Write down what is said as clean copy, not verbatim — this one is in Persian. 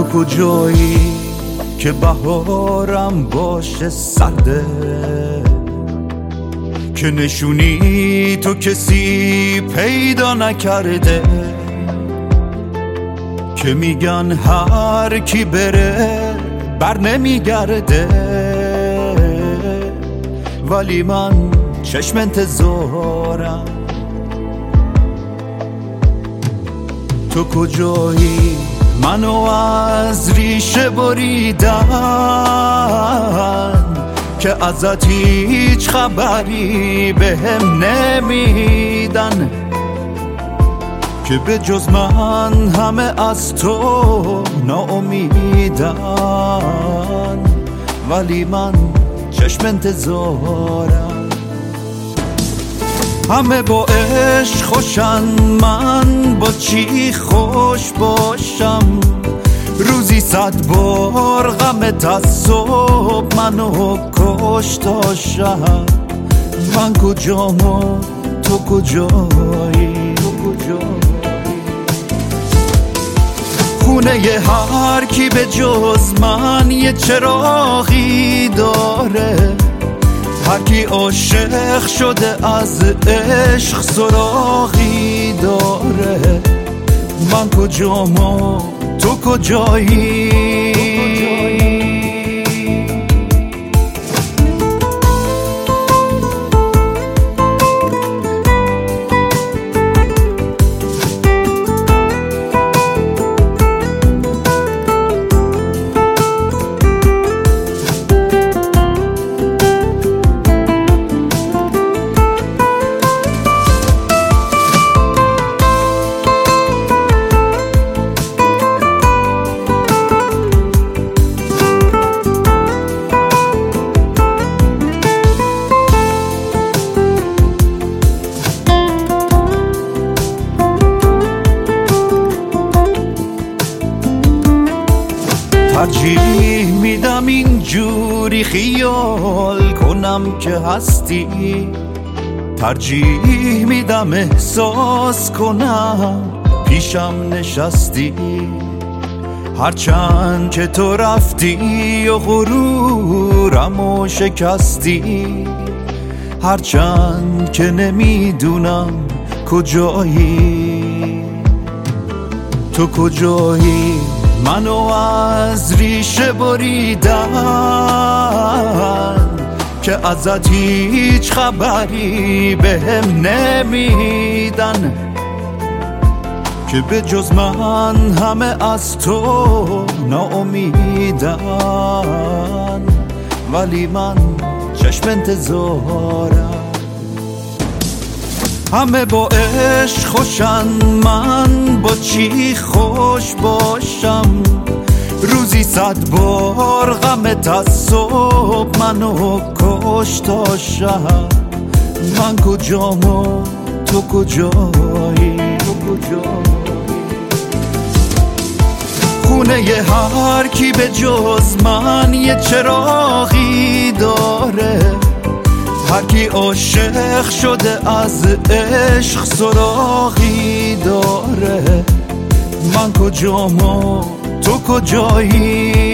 کجایی که بهارم باشه سرده، که نشونی تو کسی پیدا نکرده، که میگن هر کی بره بر نمیگرده، ولی من چشم انتظارم. تو کجایی منو از ریشه بریدن، که ازت هیچ خبری بهم نمیدن، که به جز من همه از تو ناامیدن، ولی من چشم انتظارم. همه با عشق خوشن، من با چی خوش باشم؟ روزی 100 بار غمت از صبح منو کش تا شب. من کجام و تو کجایی؟ خونه ی هر کی به جز من یه چراغی داره، هر کی عاشق شده از عشق سراغی داره. من کجام و تو کجایی؟ ترجیح میدم اینجوری خیال کنم که هستی، ترجیح میدم احساس کنم پیشم نشستی. هرچند که تو رفتی و غرورمو شکستی، هرچند که نمیدونم کجایی. تو کجایی منو از ریشه بریدن، که ازت هیچ خبری بهم نمیدن، که به جز من همه از تو ناامیدن، ولی من چشم انتظارم. همه با عشق خوشن، من با چی خوش باشم؟ روزی 100 بار غمت از صبح منو کش تا شب. من کجام و تو کجایی؟ خونه ی هر کی به جز من یه چراغی داره، هر کی عاشق شده از عشق سراغی داره. من کجام و تو کجایی؟